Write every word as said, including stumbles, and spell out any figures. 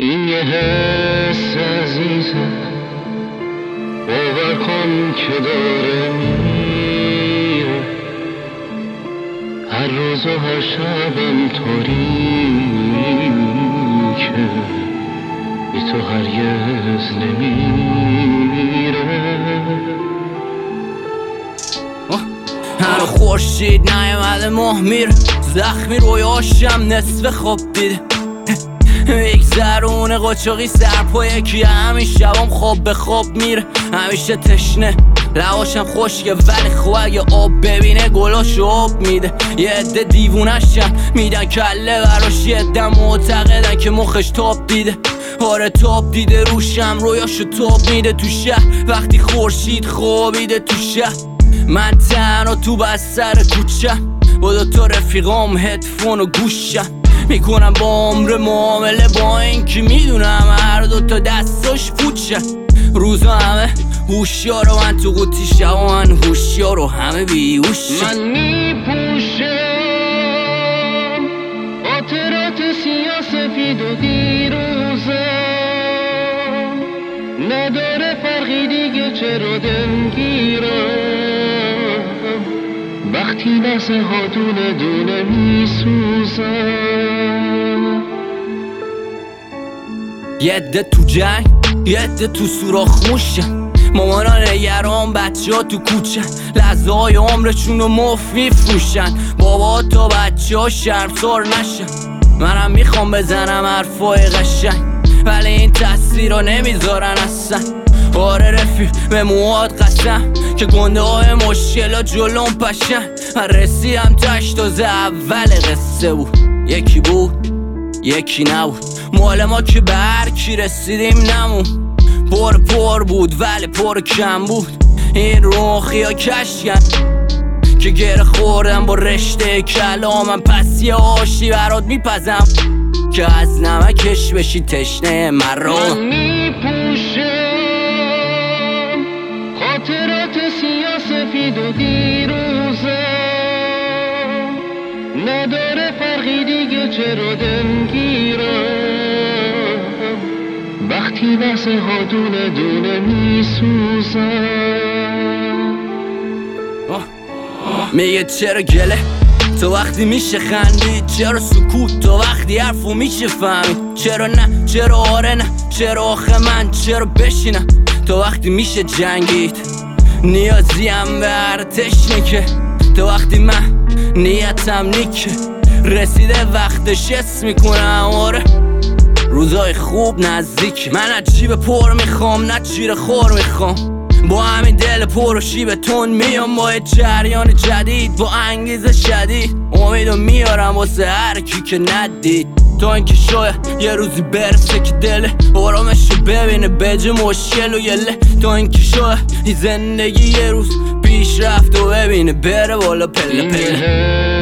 این یه حس عزیزه، باور کن که داره میره، هر روز و هر شبم تاریکه، بی تو هرگز نمیره. هر خورشید نیومده ماه میره، زخمی رویاشم نصف خواب دیده، میگذرونه قاچاقی سر پا یکی، همین شبام خواب به خواب میره، همیشه تشنه لواشم خشکه ولی خوب اگه آب ببینه گلاشو آب میده. یه عده دیوونشن میدن کله براش، یه عده معتقدن که مخش تاب دیده. آره تاب دیده روشم، رویاشو تاب میده تو شهر وقتی خورشید خوابیده تو شهر. من تنها تو بستر کوچم با دوتا رفیقام هدفون و گوشم، میکنم با عمر معامله با این که میدونم هر دوتا دستاش پوچن. روزا همه هوشیار و من تو قوطی، شبا من هوشیار و همه بیهوشن. من میپوشم خاطرات سیاه سفید و دیروزم، نداره فرقی دیگه چرا دلگیرم، وقتی لحظه ها دونه دونه میسوزم. یه عده تو جنگ، یه عده تو سوراخ موشن، مامانا نگران بچه ها تو کوچن، لحظه های عمرشون رو مفت میفروشن، بابا تا بچه ها شرمسار نشن. منم میخوام بزنم حرفای قشنگ ولی این تاثیر رو نمیذارن اصلا. آره رفیق به موهات قسم که گنده های مشکلات جلوم پشن، من رسیدم تشت تازه اول قصه بود، یکی بود یکی نبود، مال ما که به هر کی رسیدیم نمون، پر پر بود ولی پر کم بود. این روخی ها کشکن که گره خوردم با رشته کلامم، پس یه آشی برات میپزم که از نمکش بشی تشنه مرا. من میپوشم خاطرات سیاه سفید و دیروزم، نداره فرقی دیگه چرا دلگیرم، وقتی لحظه ها دونه دونه میسوزم. میگه چرا گله تو وقتی میشه خندید، چرا سکوت تو وقتی حرفو میشه فهمید، چرا نه چرا آره نه چرا آخه من چرا بشینم تو وقتی میشه جنگید. نیازیم به هر تشنه که تو وقتی من نیتم نیکه، رسیده وقتش اسم میکنم آره روزای خوب نزدیک. من از جیب پر میخوام نه جیر خور میخوام، با همین دل پر و شیب تون میام با جریان جدید، با انگیزه شدید امیدو میارم واسه هر کی که ندید، تا اینکه شاید یه روزی برسه که دل آرامشو ببینه بجه مشکل و یله، تا اینکه شاید این زندگی یه روز پیش رفت و ببینه بره بالا پله پله.